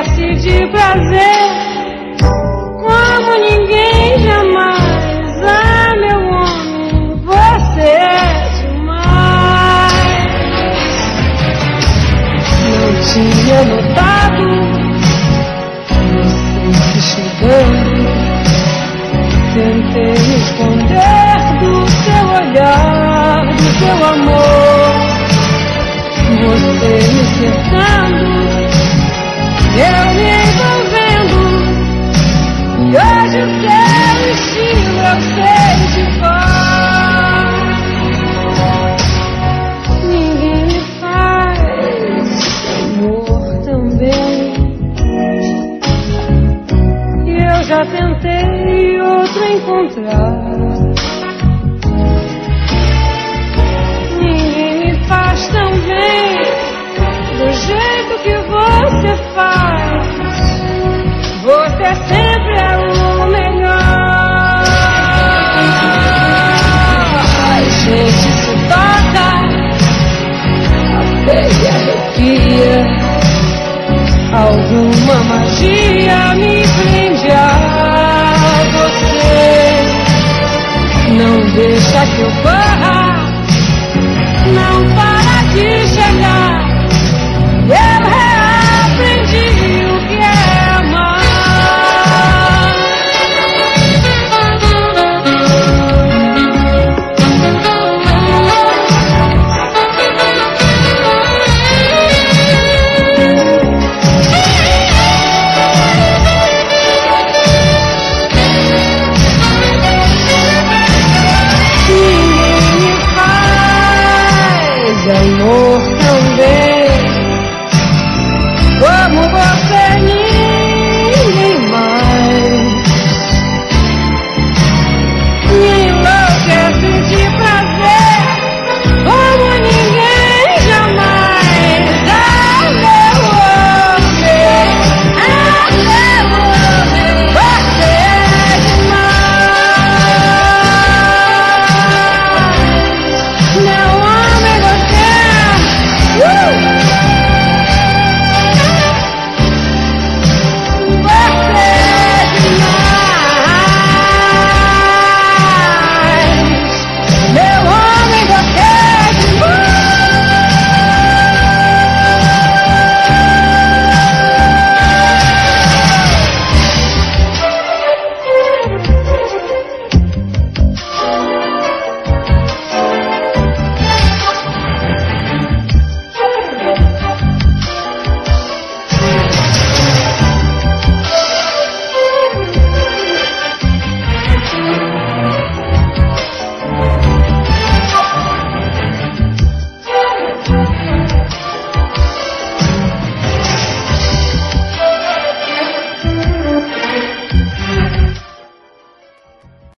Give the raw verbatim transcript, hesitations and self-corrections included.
enlouquece de prazer como ninguém jamais. Ah, meu homem, você é demais. Não tinha notado você chegando. Tentei me esconder do seu olhar, do seu amor. Você me cercando, eu me envolvendo. E hoje o seu estilo eu sei de cor. Ninguém me faz amor tão bem. E eu já tentei outro encontrar. Ninguém me faz tão bem do jeito que você faz. Você sempre é o melhor. A gente se toca, a pele arrepia. Alguma magia me prende a você. Não deixa que eu